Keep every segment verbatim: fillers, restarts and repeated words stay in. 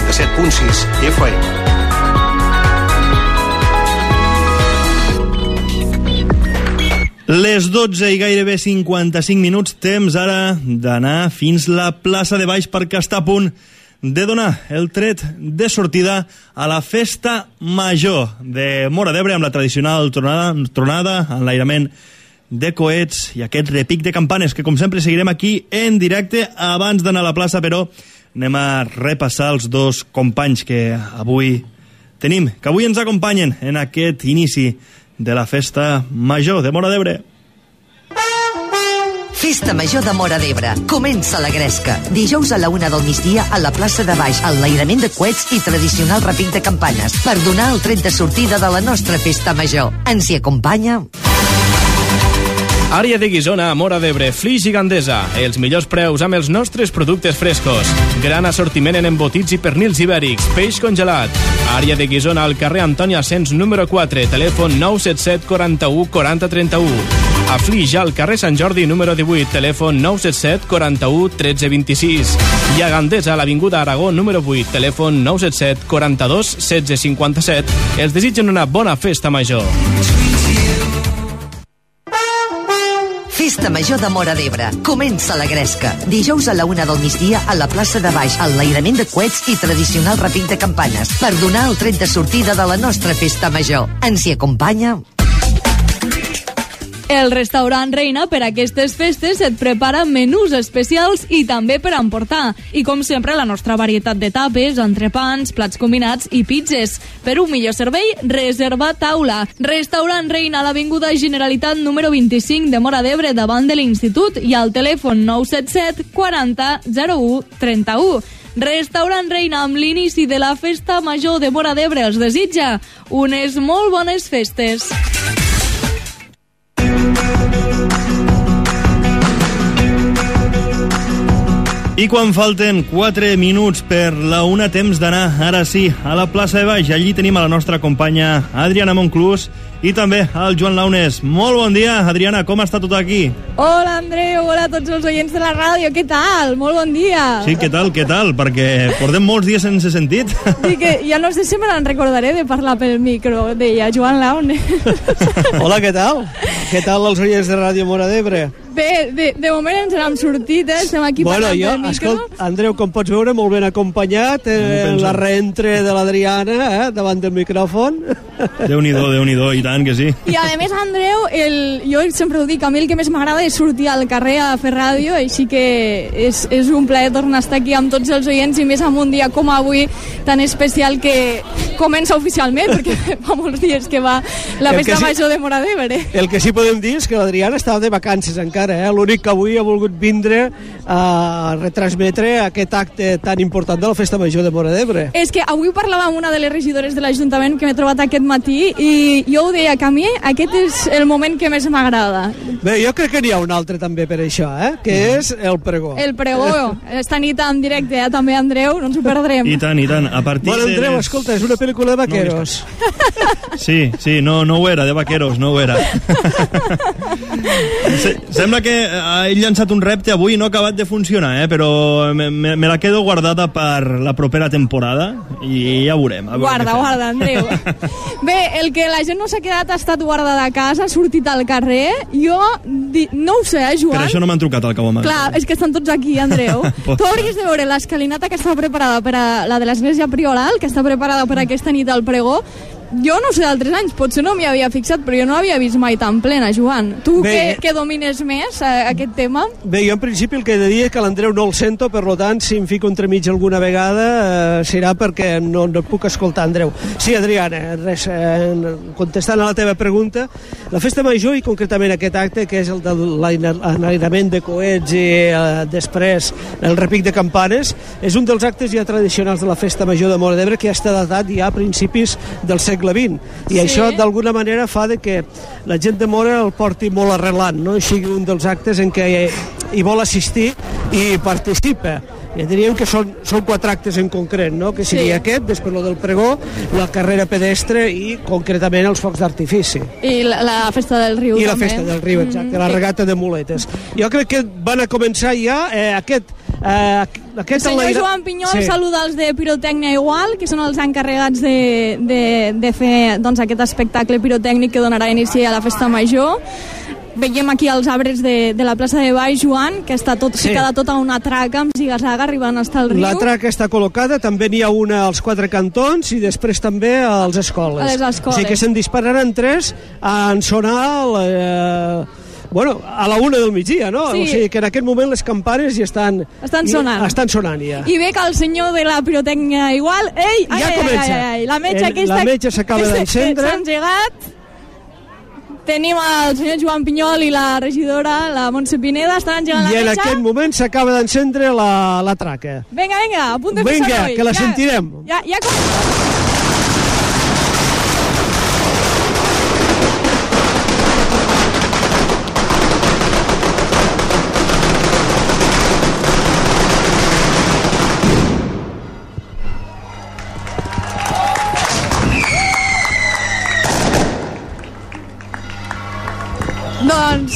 noranta-set punt sis F M. Les dotze i gairebé cinquanta-cinc minuts, temps ara d'anar fins la plaça de Baix perquè està a punt de donar el tret de sortida a la festa major de Móra d'Ebre amb la tradicional tronada, tronada enlairament de coets i aquest repic de campanes que com sempre seguirem aquí en directe abans d'anar a la plaça, però anem a repassar els dos companys que avui tenim, que avui ens acompanyen en aquest inici de la festa major de Móra d'Ebre. Festa Major de Móra d'Ebre. Comença la gresca. Dijous a la una del migdia a la plaça de Baix, enlairament de coets i tradicional repic de campanes per donar el tret de sortida de la nostra festa major. Ens hi acompanya... Àrea de Guissona a Móra d'Ebre, Flix i Gandesa. Els millors preus amb els nostres productes frescos. Gran assortiment en embotits i pernils ibèrics, peix congelat. Àrea de Guissona al carrer Antoni Asens número quatre, telèfon nou set set quaranta-u quaranta trenta-u. A Flix al carrer Sant Jordi número divuit, telèfon nou set set quaranta-u tretze vint-i-sis. I a Gandesa a l'avinguda Aragó número vuit, telèfon nou set set quaranta-dos setze cinquanta-set. Els desitgen una bona festa major. Festa Major de Móra d'Ebre. Comença la gresca. Dijous a la una del migdia a la plaça de Baix, enlairament de coets i tradicional repic de campanes per donar el tret de sortida de la nostra festa major. Ens hi acompanya... El restaurant Reina per aquestes festes et prepara menús especials i també per emportar. I com sempre la nostra varietat de tapes, entrepans, plats combinats i pizzas. Per un millor servei, reserva taula. Restaurant Reina a l'avinguda Generalitat número vint-i-cinc de Móra d'Ebre davant de l'Institut i al telèfon nou set set quaranta zero u trenta-u. Restaurant Reina amb l'inici de la festa major de Móra d'Ebre els desitja unes molt bones festes. I quan falten quatre minuts per la una, temps d'anar, ara sí, a la plaça de Baix. Allí tenim a la nostra companya Adriana Monclús i també al Joan Launes. Molt bon dia, Adriana, com està tot aquí? Hola, Andreu, hola a tots els oients de la ràdio, què tal? Molt bon dia. Sí, què tal, què tal? Perquè portem molts dies sense sentit. Sí, que ja no sé si me n'en recordaré de parlar pel micro, deia Joan Launes. Hola, què tal? Què tal els oients de Ràdio Móra d'Ebre? Bé, de, de moment ens n'hem sortit, eh? Estem aquí bueno, parlant jo, pel micro. Escolt, Andreu, com pots veure, molt ben acompanyat, eh, la reentre de l'Adriana, eh, davant del micròfon. Déu-n'hi-do, Déu-n'hi-do, i tant que sí. I a més, Andreu, el, jo sempre ho dic, a mi el que més m'agrada és sortir al carrer a fer ràdio, així que és, és un plaer tornar a estar aquí amb tots els oients i més en un dia com avui tan especial que comença oficialment, perquè fa molts dies que va la El festa que sí- major de Móra d'Ebre. El que sí podem dir és que l'Adriana estava de vacances encara, eh? L'únic que avui ha volgut vindre a retransmetre aquest acte tan important de la Festa Major de Móra d'Ebre. És que avui parlava amb una de les regidores de l'Ajuntament que m'he trobat aquest matí i jo ho deia que a mi aquest és el moment que més m'agrada. Bé, jo crec que n'hi ha un altre també per això, eh? Que és el pregó. El pregó, esta nit en directe, eh? També, Andreu, no ens ho perdrem. I tant, i tant. A partir Bueno, Andreu, de les... escolta, és una pel·lícula de vaqueros. Sí, sí, no, no ho era, de vaqueros, no ho era. Se, sembla que he llançat un repte avui, no ha acabat de funcionar, eh? Però me, me, me la quedo guardada per la propera temporada i ja veurem. A veure Guarda, guarda, Andreu. Bé, el que la gent no s'ha quedat ha estat guardada a casa, ha sortit al carrer. Jo, di... no ho sé, eh, Joan? Per això no m'han trucat al cabo. Clar, és que estan tots aquí, Andreu. Tu hauries de veure l'escalinata que està preparada per a la de l'Església Prioral, que està preparada per aquesta nit al pregó. Jo no ho sé d'altres anys, potser no m'hi havia fixat, però jo no l'havia vist mai tan plena, Joan. Tu Bé, que, que domines més eh, aquest tema? Bé, jo en principi el que he de dir és que l'Andreu no el sento, per tant, si em fico entremig alguna vegada eh, serà perquè no, no puc escoltar, Andreu. Sí, Adriana, res, eh, contestant a la teva pregunta, la Festa Major i concretament aquest acte, que és el de l'enlairament de coets i eh, després el repic de campanes, és un dels actes ja tradicionals de la Festa Major de Móra d'Ebre que ja està datat ja a principis del segle vint, i Sí. això d'alguna manera fa de que la gent de Móra el porti molt arrelant, no? I sigui un dels actes en què hi vol assistir i participa. Ja diríem que són, són quatre actes en concret, no? Que seria Sí. aquest, després lo del pregó, la carrera pedestre i concretament els focs d'artifici. I la, la festa del riu I la també. festa del riu, exacte, Mm, la que- regata de muletes. Jo crec que van a començar ja eh, aquest, eh, El senyor Joan Pinyol sí. saluda els de Pirotècnia Igual, que són els encarregats de, de, de fer doncs, aquest espectacle pirotècnic que donarà inici a la festa major. Veiem aquí els arbres de, de la plaça de Baix, Joan, que està tot sí. ficada tota una traca amb ziga-zaga arribant fins al riu. La traca està col·locada, també n'hi ha una als quatre cantons i després també als escoles. A les escoles. O sigui que se'n dispararan tres en sonar eh, bueno, a la una del migdia, no? Sí. O sigui que en aquest moment les campanes ja estan... Estan sonant. I, estan sonant ja. I ve que el senyor de la pirotècnia Igual... Ei, ai, ja ai, comença. Ai, ai, ai, la metxa El, aquesta... La metxa s'acaba d'encendre. S'ha engegat. Tenim el senyor Joan Pinyol i la regidora, la Montse Pineda, estan engegant la metxa. I en aquest moment s'acaba d'encendre la, la traca. Vinga, vinga, a punt de fer Vinga, soroll. que la ja, sentirem. Ja, ja com... Doncs...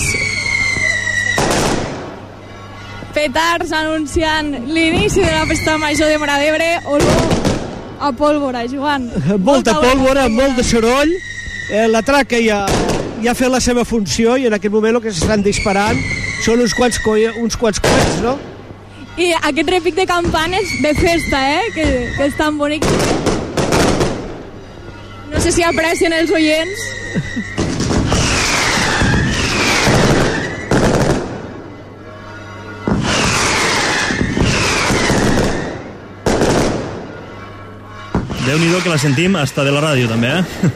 petards anunciant l'inici de la festa major de Móra d'Ebre. Olor a pólvora, Joan. Molta, Molta pólvora, molt de soroll. Eh, la traca ja, ja ha fet la seva funció i en aquest moment el que s'estan disparant són uns quants, coi- uns quants coets, no? I aquest repic de campanes de festa, eh? Que, que és tan bonic. No sé si aprecien els oients. Déu-n'hi-do que la sentim hasta de la ràdio, també, eh?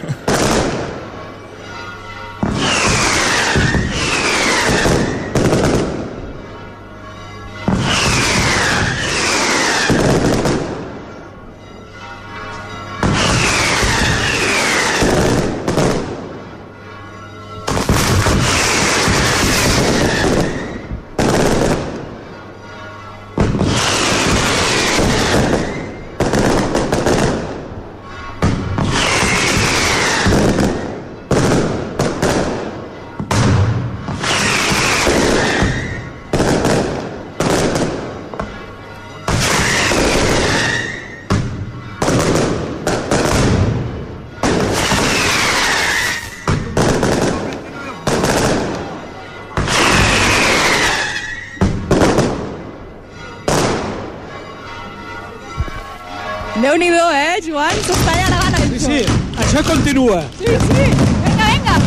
Déu-n'hi-do, eh, Joan? S'està allargant això. Sí, sí, això continua. Sí, sí. Vinga, vinga.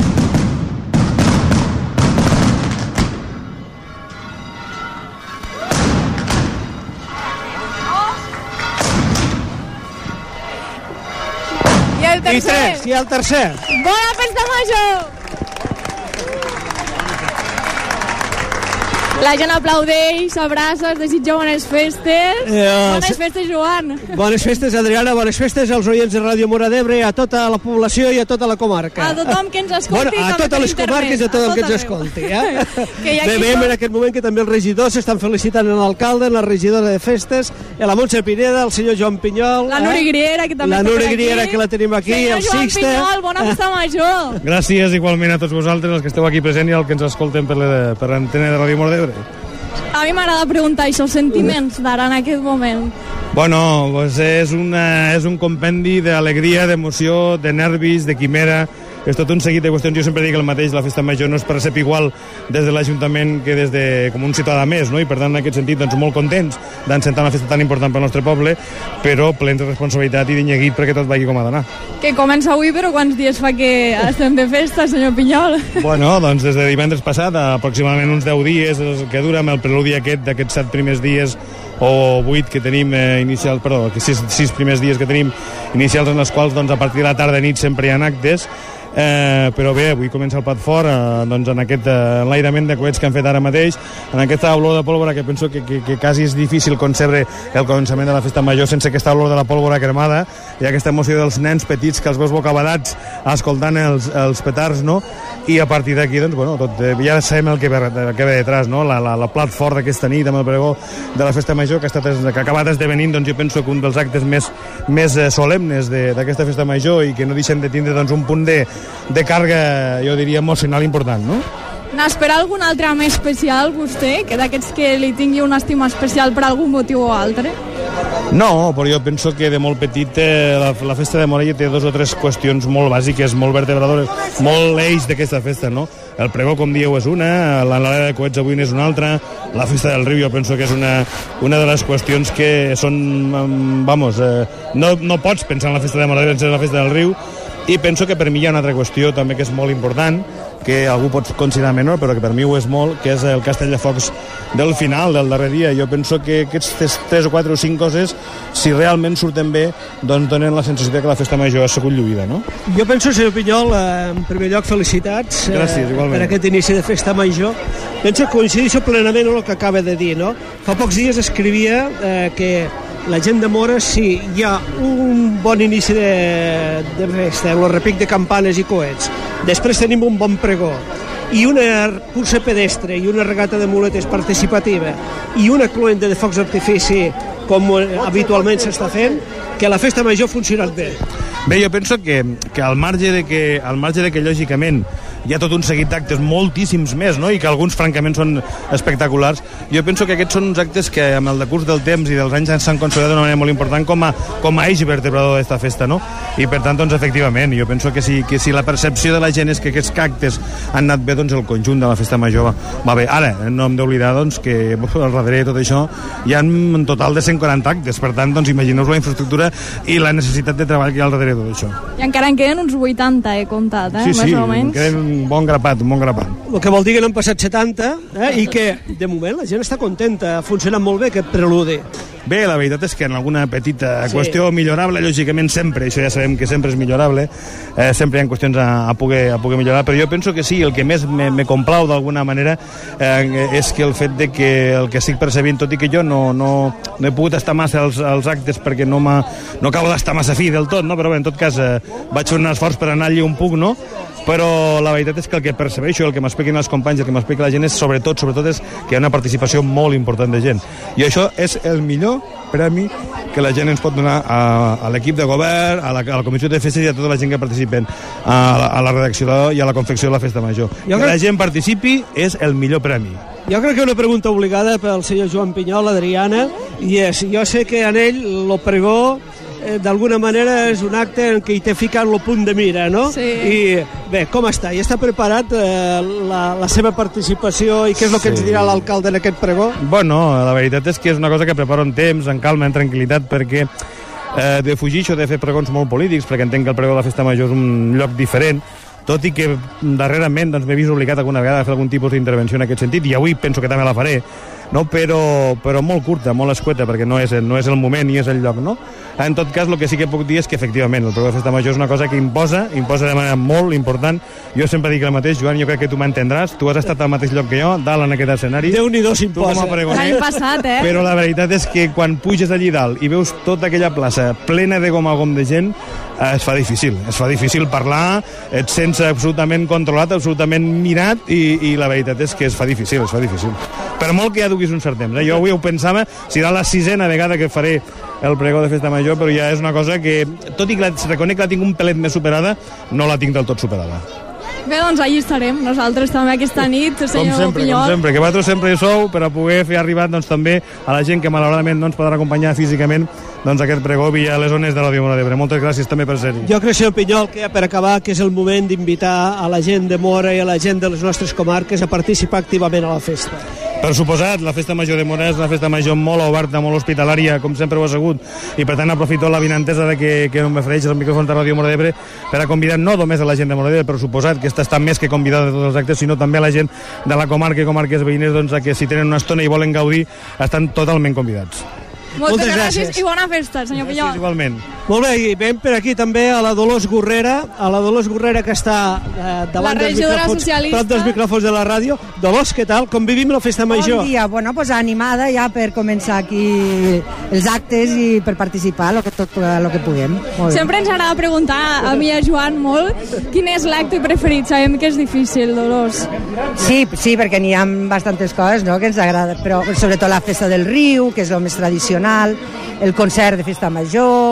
I el I tercer. tres, i el tercer. Bona festa major! La gent aplaudeix, s'abraça, es desitja bones festes. Eh, bones festes, Joan. Bones festes, Adriana, bones festes als oients de Ràdio Móra d'Ebre, a tota la població i a tota la comarca. A tothom que ens escolti. Bueno, a totes les comarques i a tothom que ens escolti. Eh? Que Bé, veiem en aquest moment que també els regidors s'estan felicitant en l'alcalde, en la regidora de festes, en la Montse Pineda, el senyor Joan Pinyol. La Nuri Griera, que també la està per Nuri aquí. Griera, que la tenim aquí, senyor el Joan Sixte. Pinyol, bona festa major. Gràcies igualment a tots vosaltres, els que esteu aquí presents i els que ens escolten per la- per l'antena de Ràdio Móra d'Ebre. A mi m'agrada preguntar això, els sentiments d'ara en aquest moment. Bueno, pues és, una, és un compendi d'alegria, d'emoció, de nervis, de quimera. És tot un seguit de qüestions. Jo sempre dic el mateix, la festa major no és per ser igual des de l'Ajuntament que des de com un ciutadà més, no? I per tant, en aquest sentit, doncs, molt contents d'encetar una festa tan important pel nostre poble, però plens de responsabilitat i d'inyeguit perquè tot vagi com ha d'anar. Que comença avui, però quants dies fa que estem de festa, senyor Pinyol? Bueno, doncs des de divendres passat, aproximadament uns deu dies, és que dura amb el preludi aquest d'aquests set primers dies o vuit que tenim eh, inicials, perdó, que sis, sis primers dies que tenim inicials en els quals doncs, a partir de la tarda nit sempre hi ha actes. Eh, però bé, avui comença el plat fort eh, doncs en aquest eh, enlairament de coets que han fet ara mateix, en aquesta olor de pólvora que penso que, que, que quasi és difícil concebre el començament de la festa major sense aquesta olor de la pólvora cremada i aquesta emoció dels nens petits que els veus bocabadats escoltant els, els petards, no? I a partir d'aquí, doncs, bueno, tot, eh, ja sabem el que ve, el que ve detrás, no? La, la, la plat fort d'aquesta nit amb el pregó de la festa major que ha, estat, que ha acabat esdevenint, doncs jo penso que un dels actes més, més eh, solemnes d'aquesta festa major i que no deixen de tindre doncs, un punt de, de càrrega, jo diria, emocional important, no? N'espera algun altre més especial, vostè? Que d'aquests que li tingui una estima especial per algun motiu o altre? No, però jo penso que de molt petit eh, la, la festa de Morella té dos o tres qüestions molt bàsiques, molt vertebradores, molt eix d'aquesta festa, no? El pregó, com dieu, és una, l'anada de coets avui és una altra, la festa del riu jo penso que és una, una de les qüestions que són, vamos, eh, no, no pots pensar en la festa de Morella sense la festa del riu, i penso que per mi hi ha una altra qüestió també que és molt important, que algú pot considerar menor, però que per mi ho és molt, que és el castell de focs del final, del darrer dia. Jo penso que aquestes tres o quatre o cinc coses, si realment surten bé, doncs donen la sensació que la festa major ha sigut lluïda, no? Jo penso, senyor Pinyol, eh, en primer lloc, felicitats Gràcies, eh, per aquest inici de festa major. Penso que coincideixo plenament amb el que acaba de dir, no? Fa pocs dies escrivia eh, que la gent de Mora, si hi ha un bon inici de, de festa, el repic de campanes i coets, després tenim un bon pregó, i una cursa pedestre i una regata de muletes participativa i una cloenda de focs d'artifici com habitualment s'està fent, que la festa major ha funcionat bé. Bé, jo penso que, que al marge de que, al marge de que lògicament hi ha tot un seguit d'actes, moltíssims més, no? I que alguns francament són espectaculars, jo penso que aquests són uns actes que amb el decurs del temps i dels anys s'han consolidat d'una manera molt important com a, com a eix vertebrador d'esta festa, no? I per tant, doncs, efectivament, jo penso que si, que si la percepció de la gent és que aquests actes han anat bé, doncs el conjunt de la festa major va, va bé. Ara, no hem d'oblidar, doncs, que al darrere de tot això hi ha un total de cent quaranta actes, per tant, doncs, imagineu-vos la infraestructura i la necessitat de treball que hi ha al darrere de tot això. I encara en queden uns vuitanta, he comptat, eh? Sí, sí, més o menys. queden un bon grapat, un bon grapat. El que vol dir que n'han passat setanta, eh, i que, de moment, la gent està contenta, ha funcionat molt bé aquest preludi. Bé, la veritat és que en alguna petita Sí. qüestió millorable, lògicament sempre, això ja sabem que sempre és millorable, eh, sempre hi ha qüestions a, a, poder, a poder millorar, però jo penso que sí, el que més me, me complau d'alguna manera eh, és que el fet de que el que estic percebint, tot i que jo no, no, no he pogut estar massa als, als actes perquè no, no acabo d'estar massa fi del tot, no? Però bé, en tot cas eh, vaig fer un esforç per anar allí un puc, no? Però la veritat és que el que percebeixo, el que m'expliquen els companys, el que m'explica la gent és sobretot, sobretot és que hi ha una participació molt important de gent. I això és el millor premi que la gent ens pot donar a, a l'equip de govern, a la, a la comissió de festes i a tota la gent que participen a la, a la redacció i a la confecció de la festa major. Jo que crec... la gent participi és el millor premi. Jo crec que una pregunta obligada pel senyor Joan Pinyol, Adriana, i és, jo sé que en ell el pregó eh, d'alguna manera és un acte en què hi té ficat el punt de mira, no? Sí. I bé, com està? Ja està preparat eh, la, la seva participació i què és el que sí. ens dirà l'alcalde en aquest pregó? Bueno, la veritat és que és una cosa que preparo en temps, en calma, en tranquil·litat, perquè eh, de fugir això de fer pregons molt polítics, perquè entenc que el pregó de la festa major és un lloc diferent, tot i que darrerament doncs, m'he vist obligat alguna vegada a fer algun tipus d'intervenció en aquest sentit, i avui penso que també la faré, no? però, però molt curta, molt escueta, perquè no és, no és el moment ni és el lloc, no? En tot cas, el que sí que puc dir és que efectivament el pregó de festa major és una cosa que imposa, imposa de manera molt important. Jo sempre dic el mateix, Joan, jo crec que tu m'entendràs, tu has estat al mateix lloc que jo, dalt en aquest escenari. Déu-n'hi-do s'imposa. L'any passat, eh? Però la veritat és que quan puges allí dalt i veus tota aquella plaça plena de gom a gom de gent, eh, es fa difícil, es fa difícil parlar, et sents absolutament controlat, absolutament mirat, i, i la veritat és que es fa difícil, es fa difícil. Per molt que ja duguis un cert temps, eh? Jo avui ho pensava, serà la sisena vegada que faré el pregó de festa major, però ja és una cosa que, tot i que la, reconec que la tinc un pelet més superada, no la tinc del tot superada. Bé, doncs allí estarem, nosaltres també aquesta nit, senyor com sempre, Pinyol. Com sempre, que vosaltres sempre hi sou per a poder fer arribar doncs, també a la gent que malauradament no ens podrà acompanyar físicament doncs, aquest pregó via les ones de Ràdio Mora d'Ebre. Moltes gràcies també per ser-hi. Jo crec, senyor Pinyol, que ja per acabar, que és el moment d'invitar a la gent de Mora i a la gent de les nostres comarques a participar activament a la festa. Per suposat, la festa major de Mora és una festa major molt oberta, molt hospitalària, com sempre ho ha sigut, i per tant aprofito la vinentesa de que, que m'ofereix el micròfon de Ràdio Mora d'Ebre per a convidar no només a la gent de Mora d'Ebre, per suposat que està més que convidada de tots els actes, sinó també a la gent de la comarca i comarques veïnes, doncs, a que si tenen una estona i volen gaudir, estan totalment convidats. Moltes, Moltes gràcies. gràcies I bona festa, senyor Pinyol. Gràcies, igualment. Molt bé, i veiem per aquí també a la Dolors Gorrera, a la Dolors Gorrera que està eh, davant La dels regidora micròfons, socialista. prop dels micròfons de la ràdio. Dolors, què tal? Com vivim la festa major? Bon dia, bueno, pues animada ja per començar aquí els actes i per participar lo que tot lo que puguem. Molt bé. Sempre ens agrada preguntar a mi i a Joan molt quin és l'acte preferit. Sabem que és difícil, Dolors. Sí, sí, perquè n'hi ha bastantes coses, no?, que ens agrada, però sobretot la festa del riu, que és el més tradicional, el concert de festa major i, bueno,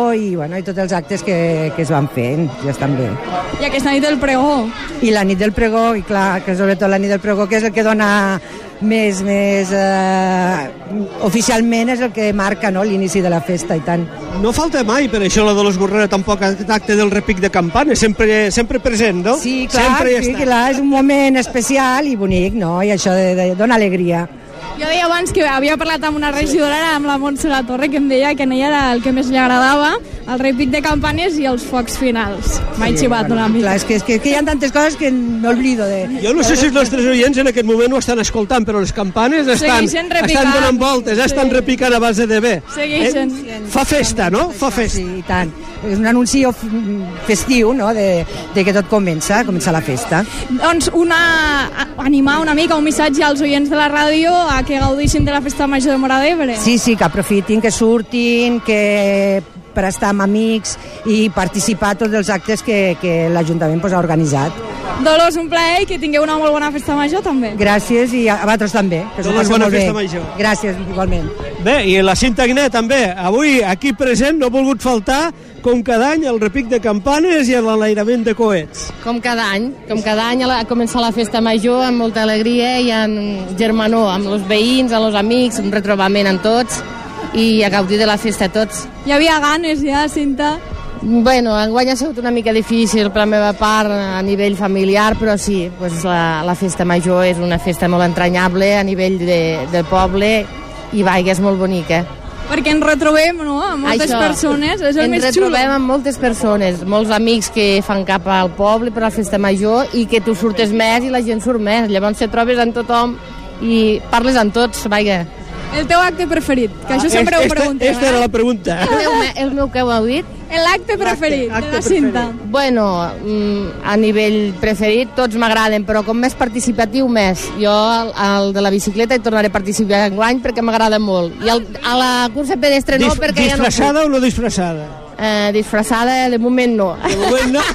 bueno, i tots els actes que, que es van fent, ja estan bé. I aquesta nit del pregó. I la nit del pregó, i clar, que sobretot la nit del pregó, que és el que dona més, més eh, oficialment és el que marca, no?, l'inici de la festa, i tant. No falta mai, per això, la de l'Esgorrera, tampoc aquest acte del repic de campanes, sempre, sempre present, no? Sí, clar, sempre sí, clar, és un moment especial i bonic, no?, i això de, de, dona alegria. Jo deia abans que havia parlat amb una regidora, amb la Montse La Torre, que em deia que a ella era el que més li agradava, el repic de campanes i els focs finals. M'ha sí, xivat bueno, una mica. Clar, és que, és que, que hi ha tantes coses que m'oblido de... Jo no sé si els nostres oients en aquest moment ho estan escoltant, però les campanes estan, estan donant voltes, sí. estan repicant a base de bé. Segueixen. Eh? Fa festa, no? Fa festa. Sí, i tant. És un anunci festiu, no?, de, de que tot comença, comença la festa. Doncs una, animar una mica, un missatge als oients de la ràdio a que gaudissin de la festa major de Móra d'Ebre. Sí, sí, que aprofitin, que surtin, que per estar amb amics i participar a tots els actes que, que l'Ajuntament pues, ha organitzat. Dolors, un plaer i que tingueu una molt bona festa major també. Gràcies i a vosaltres també. Que Dolors, bona festa major. Gràcies, igualment. Bé, i la Cinta Agné també, avui aquí present no ha volgut faltar, com cada any, el repic de campanes i l'enlairament de coets. Com cada any, com cada any a començar la festa major amb molta alegria i amb germanor, amb els veïns, amb els amics, un retrobament amb tots i a gaudir de la festa tots. Hi havia ganes ja, Cinta? Bueno, enguany ha sigut una mica difícil per la meva part a nivell familiar, però sí, pues la, la festa major és una festa molt entranyable a nivell de, del poble i va, és molt bonica. Perquè ens retrobem, no?, amb moltes Això, persones, és el més xulo. Ens retrobem amb moltes persones, molts amics que fan cap al poble per la festa major i que tu surtes més i la gent surt més, llavors te trobes amb tothom i parles amb tots, vaja. El teu acte preferit, que això ah, sempre este, ho preguntem. Esta era la pregunta. El meu, el meu que heu dit? L'acte preferit acte, acte de la Cinta. Preferit. Bueno, a nivell preferit tots m'agraden, però com més participatiu més. Jo el de la bicicleta hi tornaré a participar enguany perquè m'agrada molt. I el, a la cursa pedestre no, Dis, perquè ja no... Disfressada o no disfressada? Eh, disfressada de moment no. De moment no.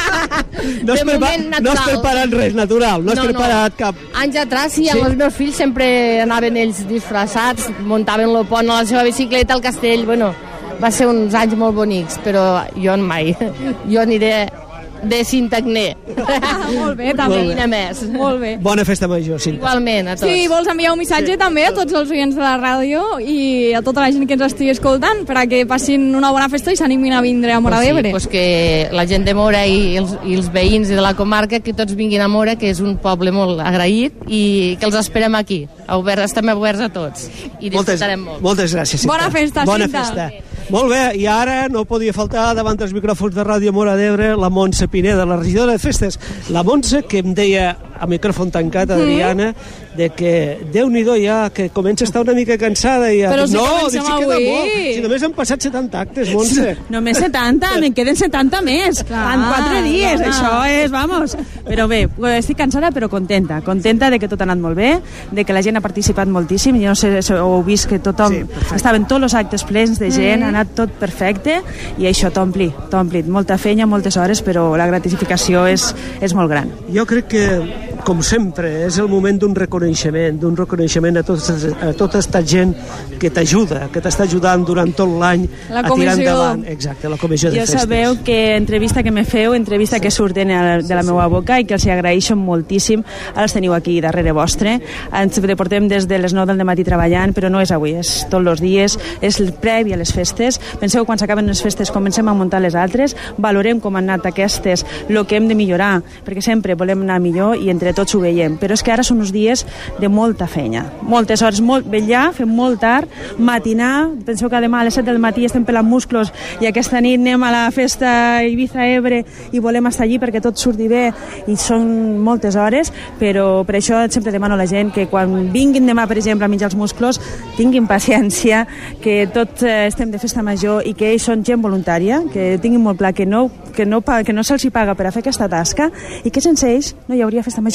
No has, preparat, no has preparat res natural, no has no, preparat no. cap... Anys atrás, sí, sí, amb els meus fills sempre anaven ells disfressats, muntaven el pont a la seva bicicleta al castell, bueno, va ser uns anys molt bonics, però jo mai. Jo aniré de Cinta Agné. Ah, molt bé, també. Molt bé. Més. Molt bé. Bona festa major, Cinta. Igualment, a tots. Sí, vols enviar un missatge sí. també a tots els oients de la ràdio i a tota la gent que ens estigui escoltant perquè passin una bona festa i s'animin a vindre a Móra d'Ebre. Pues sí, pues que la gent de Móra i els, i els veïns de la comarca que tots vinguin a Móra, que és un poble molt agraït i que els esperem aquí. Obert, estem oberts a tots i disfrutarem molt. Moltes gràcies, Cinta. Bona festa, Bona Cinta. festa. Molt bé, i ara no podia faltar davant dels micròfons de Ràdio Móra d'Ebre la Montse Pineda, la regidora de festes. La Montse, que em deia a micròfon tancat, Adriana, mm. de que Déu-n'hi-do ja, que comença a estar una mica cansada. I Però si no, comencem si avui. Si només han passat setanta actes, Montse. Només setanta, me'n queden setanta més. Clar, en quatre dies, clar. això és, vamos. Però bé, estic cansada però contenta. Contenta de que tot ha anat molt bé, de que la gent ha participat moltíssim. Jo no sé si heu vist que tothom... Sí, estaven tots els actes plens de gent, mm. ha anat tot perfecte i això t'ompli, t'ompli. Molta feina, moltes hores, però la gratificació és, és molt gran. Jo crec que, com sempre, és el moment d'un reconeixement, d'un reconeixement a, tots, a tota aquesta gent que t'ajuda, que t'està ajudant durant tot l'any a tirar endavant. Exacte, la comissió de jo festes. Ja sabeu que entrevista que me feu, entrevista sí. que surten de la meva boca i que els agraeixo moltíssim, els teniu aquí darrere vostre. Ens portem des de les nou del matí treballant, però no és avui, és tots els dies, és el previ a les festes. Penseu, quan s'acaben les festes comencem a muntar les altres, valorem com han anat aquestes, el que hem de millorar, perquè sempre volem anar millor i entre tots ho veiem, però és que ara són uns dies de molta feina, moltes hores, molt vetllar, fem molt tard, matinar, penseu que demà a les set del matí estem pelant musclos i aquesta nit anem a la festa Ibiza-Ebre i volem estar allí perquè tot surti bé i són moltes hores, però per això sempre demano a la gent que quan vinguin demà, per exemple, a menjar els musclos, tinguin paciència, que tots eh, estem de festa major i que ells són gent voluntària, que tinguin molt clar que no, que no, que no se'ls hi paga per a fer aquesta tasca i que sense ells no hi hauria festa major.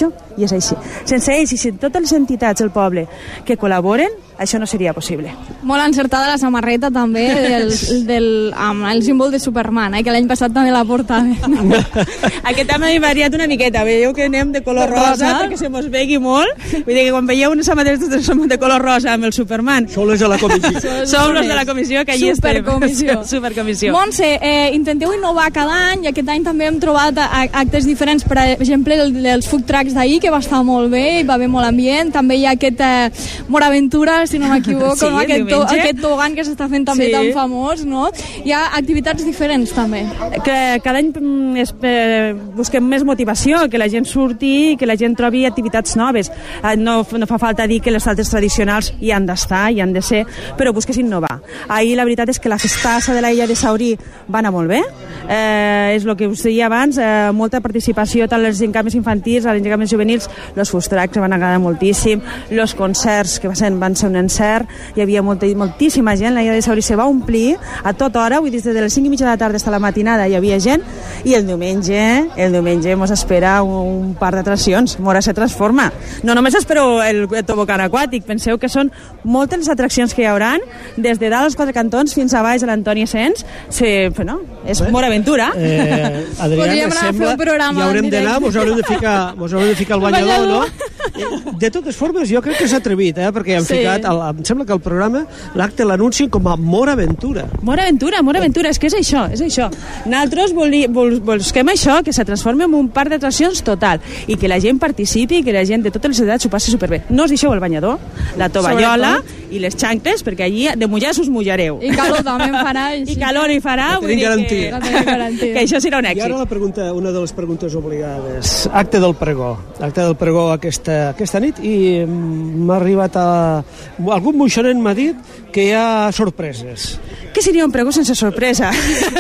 i és així. Sense ells i sense totes les entitats del poble que col·laboren, això no seria possible. Molt encertada la samarreta també del, del, amb el símbol de Superman, eh, que l'any passat també la portava. Aquest any hem variat una miqueta, veieu que anem de color rosa, rosa perquè se mos vegui molt. Vull dir que quan veieu unes samarretes de color rosa amb el Superman, sou les de la comissió. Som els de la comissió que allà estem. Supercomissió. Supercomissió. Montse, eh, intenteu innovar cada any i aquest any també hem trobat actes diferents, per exemple el dels food trucks d'ahir, que va estar molt bé, hi va haver molt ambient, també hi ha aquest eh, Moraventura, si no m'equivoco, sí, no? aquest, to, aquest togan que s'està fent també sí. tan famós, no? Hi ha activitats diferents també. Que cada any es, eh, busquem més motivació, que la gent surti i que la gent trobi activitats noves. Eh, no, no fa falta dir que les saltes tradicionals hi han d'estar, hi han de ser, però busques innovar. Ahir la veritat és que la festassa de l'illa de Saurí va anar molt bé, eh, és el que us deia abans, eh, molta participació tant als encampaments infantils, als encampaments juvenils, els food trucks van agradar moltíssim, els concerts que van ser, van ser un encert, hi havia molta, moltíssima gent, la illa de Saurí se va omplir a tota hora, vull dir, des de les cinc i mitja de la tarda fins a la matinada hi havia gent, i el diumenge el diumenge mos espera un, un par d'atraccions, Mora se transforma. No només espero el, el tobocan aquàtic, penseu que són moltes les atraccions que hi hauran, des de dalt als quatre cantons fins a baix a l'Antoni Sens, se, no, és Mora Aventura. Eh, Adriana, sembla, ja haurem d'anar, mos haurem de ficar, mos haurem de ficar el banyador, no? De totes formes, jo crec que s'ha atrevit, eh? Perquè han sí. ficat, el, em sembla que el programa, l'acte l'anuncien com a Mora Aventura. Mora Aventura, Mora Aventura, és que és això, és això. Nosaltres voli, vol, busquem això, que se transformi en un parc d'atraccions total, i que la gent participi, i que la gent de totes les edats s'ho passi superbé. No us deixeu el banyador, la tovallola i les xancles, perquè allí de mullar us mullareu. I calor també en farà. I calor hi farà, vull dir que, que, que això serà un èxit. I ara la pregunta, una de les preguntes obligades. Acte del pregó. Acte del pregó aquesta, aquesta nit, i m'ha arribat a... Algun moixonet m'ha dit que hi ha sorpreses. Què seria un pregó sense sorpresa?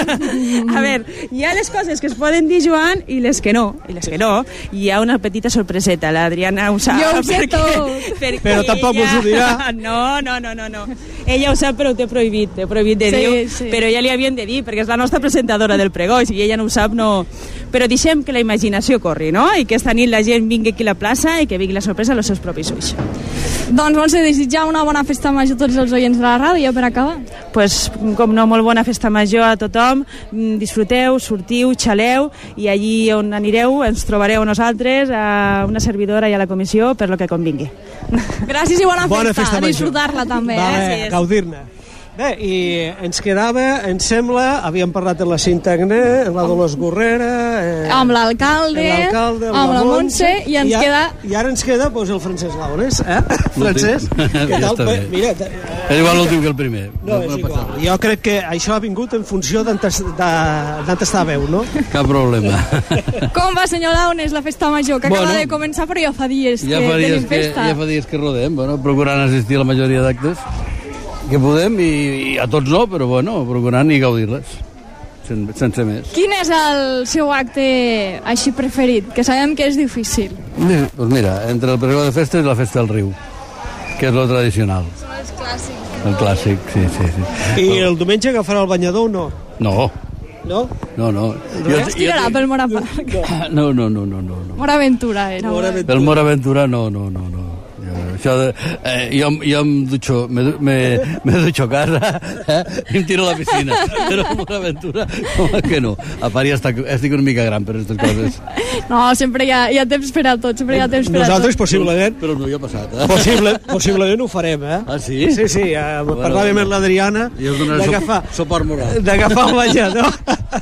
A veure, hi ha les coses que es poden dir, Joan, i les que no. I les que no. Hi ha una petita sorpreseta. L'Adriana ho sap. Jo ho sé perquè, tot. Perquè però tampoc ella... us ho dirà. No, no, no, no, no. Ella ho sap, però ho té prohibit. Té prohibit de sí, dir sí. Però ja li havien de dir, perquè és la nostra presentadora del pregó, i si ella no ho sap, no... Però deixem que la imaginació corri, no? I que esta nit la gent vingui aquí a la plaça i que vingui la sorpresa als seus propis ulls. Doncs vols desitjar una bona festa major a tots els oients de la ràdio per acabar? Pues, com no, molt bona festa major a tothom, disfruteu, sortiu, xaleu, i allí on anireu ens trobareu nosaltres, a una servidora i a la comissió, per lo que convingui. Gràcies i bona, bona festa, festa a disfrutar-la també. Vale, eh? gaudir-ne. Bé, i ens quedava, em sembla, havíem parlat amb la Cinta Agné, amb la Dolors Gorrera... Eh, amb l'alcalde, amb, amb la Montse, i ens i a, queda... I ara ens queda doncs, el Francesc Launes, eh? Francesc, què tal? Ja mira, és igual l'últim que el primer. No, és igual. Jo crec que això ha vingut en funció d'entestar veu, no? Cap problema. Com va, senyor Launes, la festa major, que acaba bueno, de començar, però ja fa dies ja que fa dies tenim festa. Que, ja fa dies que rodem, bueno, procurant assistir a la majoria d'actes que podem, i, i a tots no, però bueno, procurant i gaudir-les, sen, sense més. Quin és el seu acte així preferit? Que sabem que és difícil. Doncs pues mira, entre el pregó de festes i la festa del riu, que és lo tradicional. Són els clàssics. El clàssic, sí, sí, sí. I el diumenge agafarà el banyador o no? No. No? No, no. Jo, es tirarà jo, pel Moraparc. No, no, no, no, no. no. Moraventura era. Moraventura. Pel Moraventura no, no, no, no. Això de, eh, jo, jo em dutxo, me, me, me dutxo a casa, eh, i em tiro a la piscina. Però amb una aventura, com que no. A part ja estic, estic una mica gran per aquestes coses. No, sempre hi ha, hi ha temps per a tot, sempre hi ha temps per a tot. Nosaltres, possiblement... Però no hi ha passat, eh? Possible, possiblement ho farem, eh? Ah, sí? Sí, sí, eh, bueno, parlàvem amb l'Adriana d'agafar... Soport moral. D'agafar el banyador.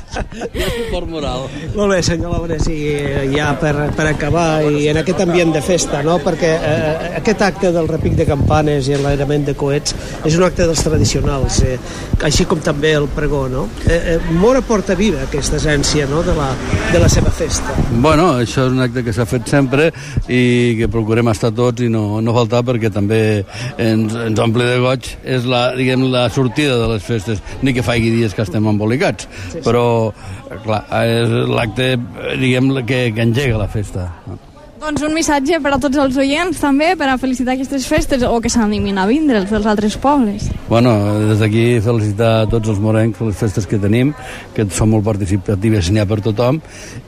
Hi ha suport moral. Molt bé, senyor Launes, i ja per, per acabar, i en aquest ambient de festa, no? Perquè eh, aquest acte del repic de campanes i l'enlairament de coets és un acte dels tradicionals, eh, així com també el pregó, no? Eh, eh, Mora porta viva aquesta essència, no?, de la, de la seva festa. Bueno, això és un acte que s'ha fet sempre i que procurem estar tots i no, no faltar, perquè també ens, ens omple de goig, és la, diguem, la sortida de les festes, ni que faci dies que estem embolicats, sí, sí. Però clar, és l'acte, diguem, que, que engega la festa. Doncs un missatge per a tots els oients també, per a felicitar aquestes festes o que s'animin a vindre els dels altres pobles. Bueno, des d'aquí felicitar a tots els morencs les festes que tenim, que són molt participatives, n'hi ha per tothom,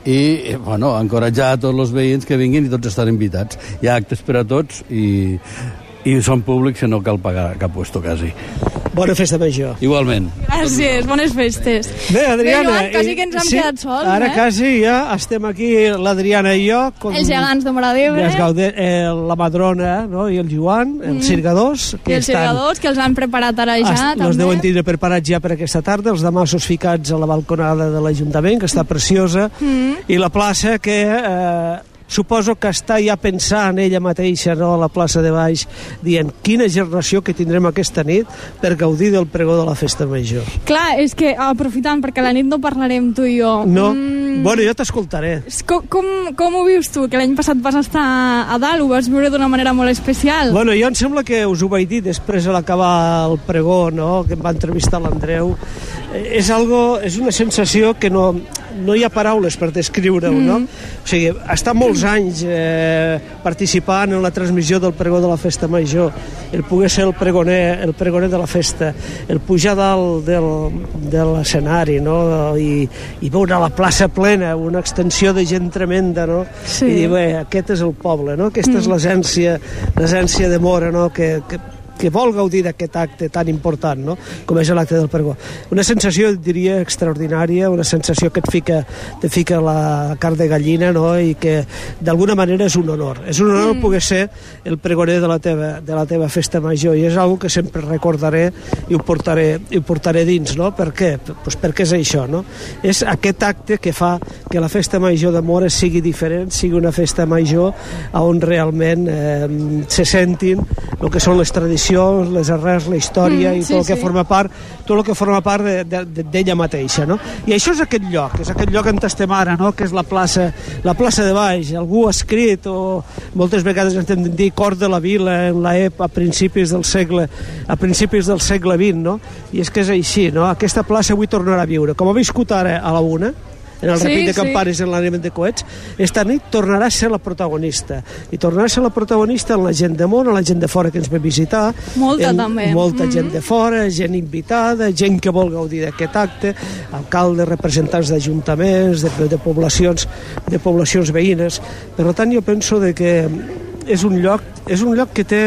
i bueno, encoratjar a tots els veïns que vinguin i tots estan invitats. Hi ha actes per a tots i, i són públics i no cal pagar cap puesto quasi. Bona festa major. Igualment. Gràcies, bones festes. Bé, Adriana... Bé, Joan, quasi que ens hem sí, quedat sols, ara eh? quasi ja estem aquí, l'Adriana i jo... Com, els gegants de Móra d'Ebre. Eh, la Madrona, no?, i el Joan, els mm. cirgadors. Que I els estan, cirgadors, que els han preparat ara ja, també. Els deuen tindre preparats ja per aquesta tarda, els damassos ficats a la balconada de l'Ajuntament, que està preciosa, mm. i la plaça que... Eh, suposo que està ja pensant ella mateixa, no?, a la plaça de Baix, dient quina generació que tindrem aquesta nit per gaudir del pregó de la festa major. Clar, és que aprofitant, perquè la nit no parlarem tu i jo. No? Mm, bueno, jo t'escoltaré. Com, com, com ho vius tu? Que l'any passat vas estar a dalt, ho vas viure d'una manera molt especial. Bueno, jo em sembla que us ho vaig dir després a l'acabar el pregó, no?, que em va entrevistar l'Andreu. És algo, és una sensació que no, no hi ha paraules per descriure-ho, mm. no? O sigui, estar molts anys eh, participant en la transmissió del pregó de la festa major, el poder ser el pregoner, el pregoner de la festa, el pujar dalt del, de l'escenari, no?, I, i veure la plaça plena, una extensió de gent tremenda, no? Sí. I dir, bé, aquest és el poble, no? Aquesta mm. és l'essència, l'essència de Móra, no?, que, que que vol gaudir d'aquest acte tan important, no?, com és l'acte del pregó. Una sensació, diria, extraordinària, una sensació que et fica, te fica la carn de gallina, no?, i que d'alguna manera és un honor. És un honor mm. poder ser el pregoner de la teva, de la teva festa major, i és una que sempre recordaré i ho portaré, i ho portaré dins, no? Per què? Pues perquè és això, no? És aquest acte que fa que la festa major de Móra sigui diferent, sigui una festa major on realment eh, se sentin el que són les tradicions, les arrels, la història mm, i tot sí, el que sí. forma part tot el que forma part d'ella de, de, mateixa, no? I això és aquest lloc, és aquest lloc on estem ara, no?, que és la plaça, la plaça de Baix. Algú ha escrit, o moltes vegades ens hem de dir cor de la vila en l'època a principis del segle a principis del segle vint, no? I és que és així, no? Aquesta plaça avui tornarà a viure, com ha viscut ara a la una, en el sí, repic de campanes sí. en l'animent de coets, esta nit tornarà a ser la protagonista. I tornarà a ser la protagonista en la gent de Móra, la gent de fora que ens ve visitar. Molta, el, també. Molta mm-hmm. gent de fora, gent invitada, gent que vol gaudir d'aquest acte, alcaldes, representants d'ajuntaments, de, de, poblacions, de poblacions veïnes. Per tant, jo penso de que és un lloc, és un lloc que té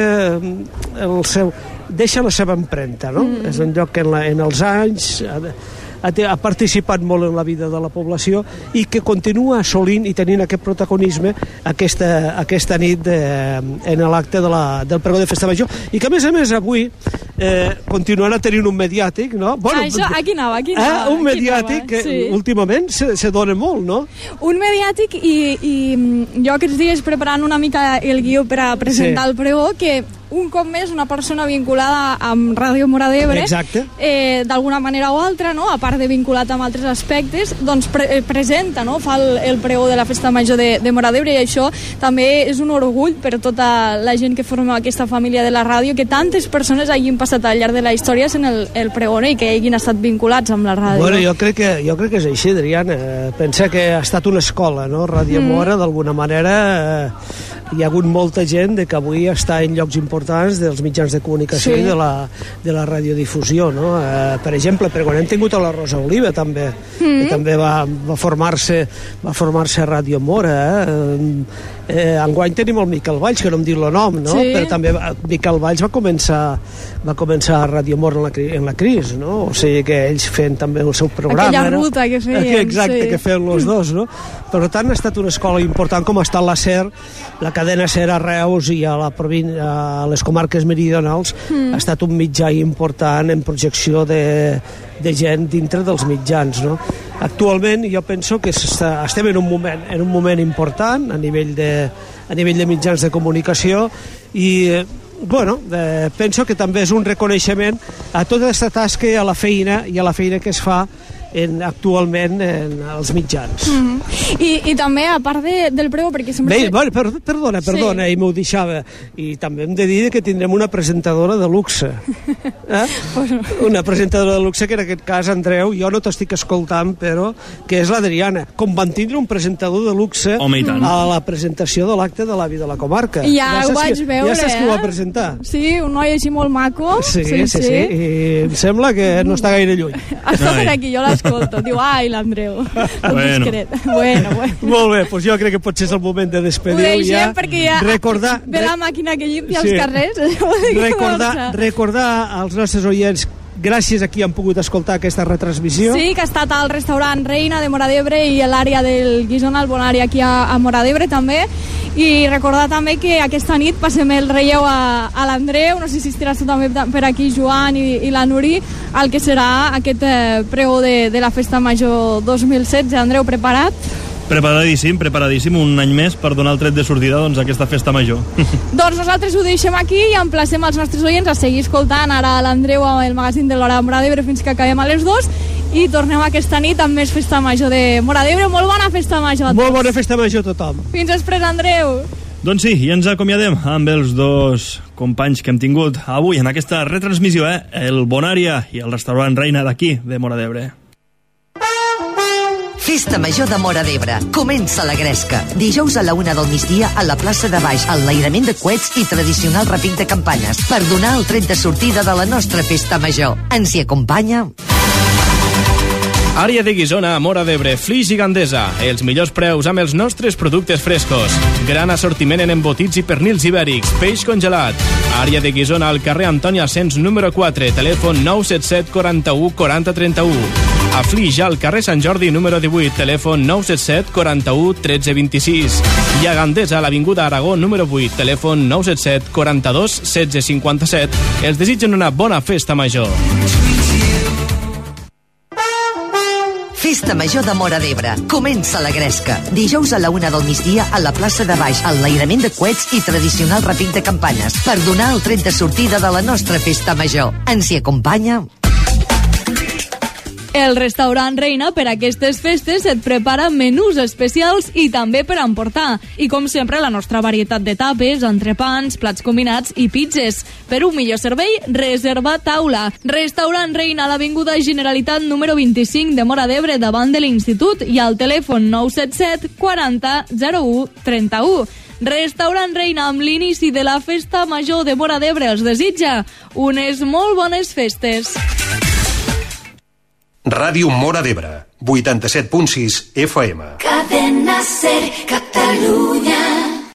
el seu... deixa la seva empremta, no? Mm. És un lloc que en, la, en els anys... ha participat molt en la vida de la població i que continua assolint i tenint aquest protagonisme aquesta, aquesta nit de, en l'acte de la, del pregó de festa major, i que a més a més avui eh, continuarà tenint un mediàtic, no? Bueno, Això, aquí anava, aquí anava. Eh, un mediàtic que sí. últimament se, se dona molt, no? Un mediàtic i, i jo aquests dies preparant una mica el guió per a presentar sí. el pregó, que un cop més una persona vinculada amb Ràdio Móra d'Ebre, eh, d'alguna manera o altra, no?, a part de vinculat amb altres aspectes, doncs pre presenta, no?, fa el, el pregó de la festa major de, de Móra d'Ebre, i això també és un orgull per tota la gent que forma aquesta família de la ràdio, que tantes persones hagin passat al llarg de la història en el, el pregoner i que hagin estat vinculats amb la ràdio. Bueno, jo crec que, jo crec que és així, Adriana. Pensa que ha estat una escola, no?, Ràdio mm. Móra, d'alguna manera... Eh, hi ha hagut molta gent de que avui està en llocs importants dels mitjans de comunicació sí. i de la, de la radiodifusió, no? Eh, per exemple, per quan hem tingut a la Rosa Oliva també, mm. que també va, va formar-se va formar-se a Ràdio Móra, eh? Eh, enguany tenim el Miquel Valls, que no em diu el nom, no? Sí. Però també va, Miquel Valls va començar va començar a Ràdio Móra en la, en la Cris, no? O sigui que ells feien també el seu programa. Aquella ruta no? que feien. Exacte, sí. que feien els dos, no? Per tant, ha estat una escola important com ha estat la SER, la cadena SER a Reus i a, la a les comarques meridionals, mm. ha estat un mitjà important en projecció de, de gent dintre dels mitjans, no? Actualment jo penso que estem en un moment, en un moment important a nivell de, a nivell de mitjans de comunicació i bueno, eh, penso que també és un reconeixement a tota aquesta tasca i a la feina i a la feina que es fa en, actualment en els mitjans. Mm-hmm. I, I també, a part de, del preu, perquè sempre... Bé, bueno, per, perdona, perdona, sí. I m'ho deixava. I també hem de dir que tindrem una presentadora de luxe. Eh? Una presentadora de luxe que en aquest cas, Andreu, jo no t'estic escoltant, però que és l'Adriana. Com van tindre un presentador de luxe Home, i tant. a la presentació de l'acte de l'avi de la comarca. Ja, ja ho vaig qui, veure, ja saps eh? qui ho va presentar. Sí, un noi així molt maco. Sí, sí, sí, sí. I em sembla que no està gaire lluny. Està per aquí, jo l'escolto. Diu, ai, l'Andreu. Bueno. bueno, bueno. Molt bé, doncs jo crec que potser és el moment de despedir-ho. Ho deixem ja. perquè ja recordar, ve la màquina que llimpia sí. els carrers. recordar, recordar als nostres oients, gràcies a qui han pogut escoltar aquesta retransmissió. Sí, que ha estat al restaurant Reina de Móra d'Ebre i a l'àrea del Guisona, al Bonari, aquí a, a Móra d'Ebre també. I recordar també que aquesta nit passem el relleu a, a l'Andreu, no sé si estaràs tu també per aquí, Joan i, i la Nuri, el que serà aquest eh, pregó de, de la Festa Major dos mil setze. Andreu, preparat? Preparadíssim, preparadíssim, un any més per donar el tret de sortida doncs, a aquesta festa major. Doncs nosaltres ho deixem aquí i emplacem els nostres oients a seguir escoltant ara l'Andreu al magazín de l'Hora de Móra d'Ebre fins que acabem a les dues i tornem aquesta nit amb més festa major de Móra d'Ebre. Molt bona festa major a tots. Molt bona festa major a tothom. Fins després, Andreu. Doncs sí, i ens acomiadem amb els dos companys que hem tingut avui en aquesta retransmissió, eh? El Bonària i el restaurant Reina d'aquí, de Móra d'Ebre. Festa Major de Móra d'Ebre. Comença la gresca. Dijous a la una del migdia a la plaça de Baix, enlairament de coets i tradicional repic de campanes per donar el tret de sortida de la nostra Festa Major. Ens hi acompanya... Àrea de Guisona a Móra d'Ebre, Flix i Gandesa. Els millors preus amb els nostres productes frescos. Gran assortiment en embotits i pernils ibèrics. Peix congelat. Àrea de Guisona al carrer Antoni Asens número quatre. Telèfon nou set set quaranta-u quaranta trenta-u. A Flix al carrer Sant Jordi número divuit. Telèfon nou set set quaranta-u tretze vint-i-sis. I a Gandesa a l'avinguda Aragó número vuit. Telèfon nou set set quaranta-dos setze cinquanta-set. Els desitgen una bona festa major. Festa Major de Móra d'Ebre. Comença la gresca. Dijous a la una del migdia a la plaça de Baix, enlairament de coets i tradicional repic de campanes per donar el tret de sortida de la nostra Festa Major. Ens hi acompanya... El restaurant Reina per aquestes festes et prepara menús especials i també per emportar. I com sempre la nostra varietat de tapes, entrepans, plats combinats i pizzas. Per un millor servei, reserva taula. Restaurant Reina a l'avinguda Generalitat número vint-i-cinc de Móra d'Ebre davant de l'Institut i al telèfon nou set set quaranta zero u trenta-u. Restaurant Reina amb l'inici de la Festa Major de Móra d'Ebre els desitja unes molt bones festes. Ràdio Móra d'Ebre, vuitanta-set punt sis F M. Cadena Ser, Catalunya.